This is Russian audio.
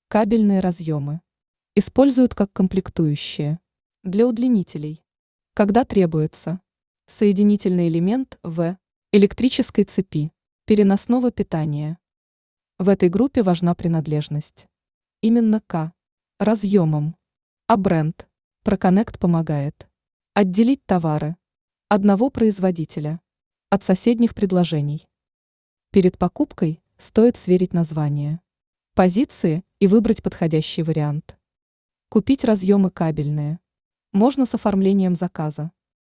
Кабельные разъемы. Используют как комплектующие. Для удлинителей. Когда требуется. Соединительный элемент в электрической цепи. Переносного питания. В этой группе важна принадлежность. Именно к разъемам. А бренд ProConnect помогает отделить товары одного производителя от соседних предложений. Перед покупкой стоит сверить название, позиции и выбрать подходящий вариант. Купить разъемы кабельные можно с оформлением заказа.